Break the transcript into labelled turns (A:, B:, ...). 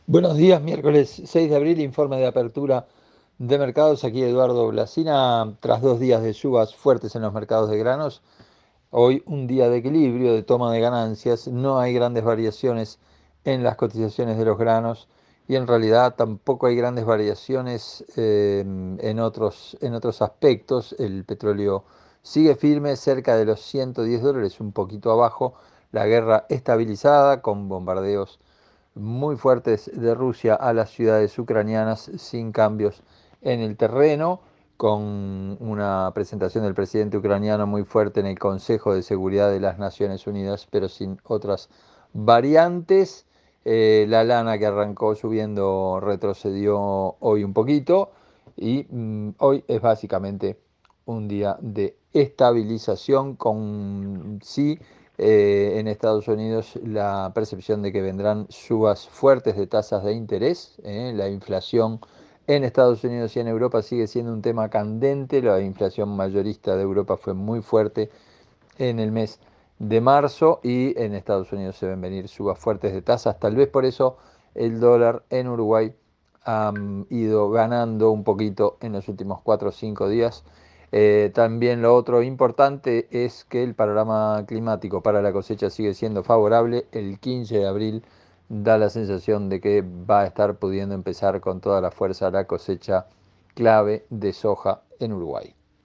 A: Buenos días, miércoles 6 de abril, informe de apertura de mercados. Aquí Eduardo Blasina, tras 2 días de subas fuertes en los mercados de granos, hoy un día de equilibrio, de toma de ganancias, no hay grandes variaciones en las cotizaciones de los granos y en realidad tampoco hay grandes variaciones en otros aspectos. El petróleo sigue firme, cerca de los $110, un poquito abajo, la guerra estabilizada con bombardeos muy fuertes de Rusia a las ciudades ucranianas sin cambios en el terreno, con una presentación del presidente ucraniano muy fuerte en el Consejo de Seguridad de las Naciones Unidas, pero sin otras variantes. La lana que arrancó subiendo retrocedió hoy un poquito y hoy es básicamente un día de estabilización con sí en Estados Unidos la percepción de que vendrán subas fuertes de tasas de interés. La inflación en Estados Unidos y en Europa sigue siendo un tema candente. La inflación mayorista de Europa fue muy fuerte en el mes de marzo y en Estados Unidos se ven venir subas fuertes de tasas. Tal vez por eso el dólar en Uruguay ha ido ganando un poquito en los últimos 4 o 5 días. También lo otro importante es que el panorama climático para la cosecha sigue siendo favorable. El 15 de abril da la sensación de que va a estar pudiendo empezar con toda la fuerza la cosecha clave de soja en Uruguay.